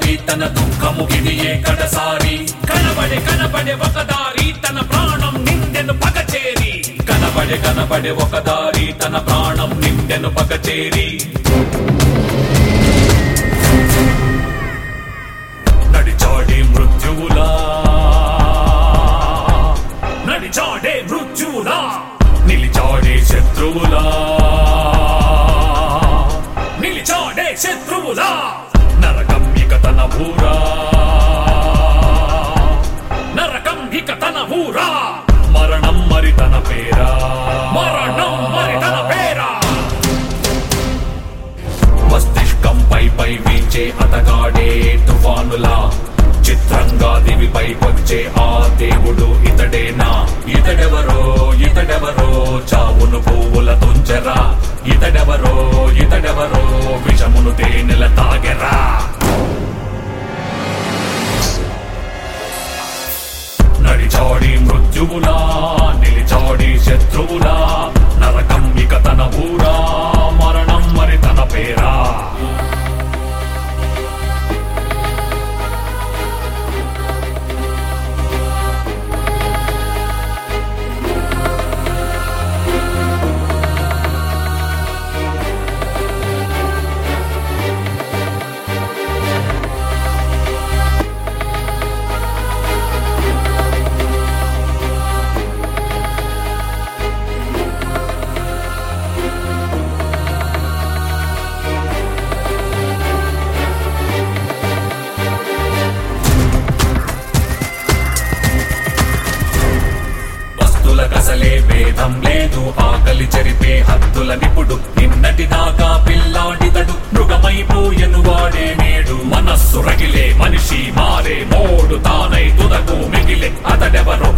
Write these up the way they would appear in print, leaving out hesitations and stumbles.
తన దుఃఖము గిదియే కడసారి కనబడే ఒక దారి తన ప్రాణం నిండెను పగచేరి కనబడే ఒక దారి తన ప్రాణం నిండెను పగచేరి నడిచాడే మృత్యువులా నిలిచాడే శత్రువులా నరకం ఇక తన ఊరా మరణం మరి తన పేరా మస్తిష్కం పై వీచే అతగాడే తుఫానులా చిత్రంగా దివిపై వచ్చే ఆ దేవుడు ఇతడేనా ఇతడెవరో చావును పువ్వుల తుంచెరా ఇతడెవరో విషమును తేనెల తాగెరా నడిచాడి మృత్యువులా నిలిచాడి శత్రువులా నరకం ఇక తన ఊరా మరణం మరి తన పేరా కసలే భేదం లేదు ఆకలి చెరిపే హద్దుల నిపుడు నిన్నటి దాకా పిల్లాడితడు మృగమైపోయెను వాడే నేడు మనస్సు రగిలే మనిషి మారే మోడు తానై తుదకు మిగిలే అతడెవరో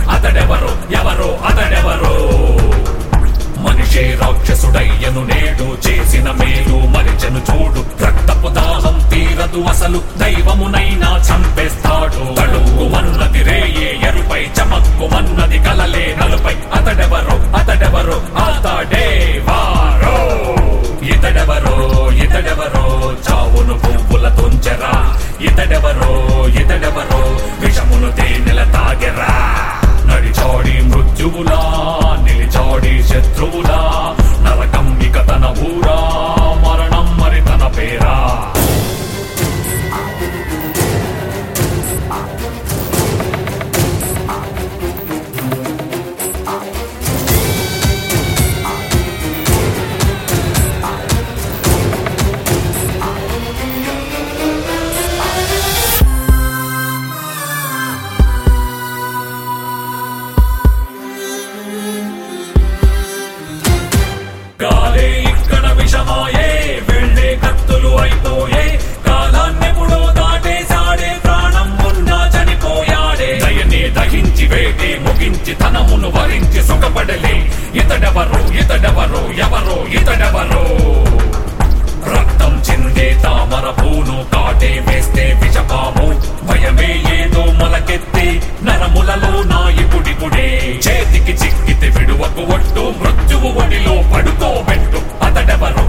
మనిషే రాక్షసుడయ్యను నేడు చేసిన మేలు మరిచెను చూడు రక్తపు దాహం తీరదు అసలు దైవమునైనా చంపేస్తాడు తడుక్కుమన్నది రేయే ఎరుపై చమక్కుమన్నది కలలే నలుపై అతడెవరో ఇతడెవరో చావును పువ్వుల తుంచెరా ఇతడెవరో విషమును తేనెల తాగెరా నడిచాడి మృత్యువులా నిలిచాడి శత్రువులా నరకం ఇక తన ఊరా మరణం మరి తన పేరా గాలే ఇక్కడ విషమాయే వెళ్ళే కత్తులు అయిపోయే కాలాన్నెప్పుడో దాటేసాడే ప్రాణం ఉన్నా చనిపోయాడే దయనే దహించి వేటే ముగించి తనమును వరించి సుఖపడలే ఇతడెవరో రక్తం చిందే తామర పూను కాటే వేస్తే విషపాము భయమే ఏదో మొలకెత్తి నరములలో నా ఇప్పుడిప్పుడే చేతికి చిక్కితే విడువకు ఒట్టు మృత్యువు ఒడిలో పడుకోబెట్టు అతడెవరో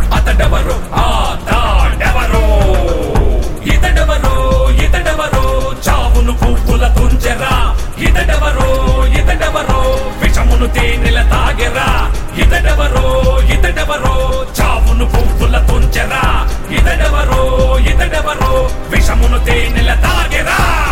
ఇతడెవరో చావును పువ్వుల తుంచెరా ఇతడెవరో విషమును తేనెల తాగెరా ఇతడెవరో చావును పువ్వుల తుంచెరా ఇతడెవరో విషమును తేనెల తాగెరా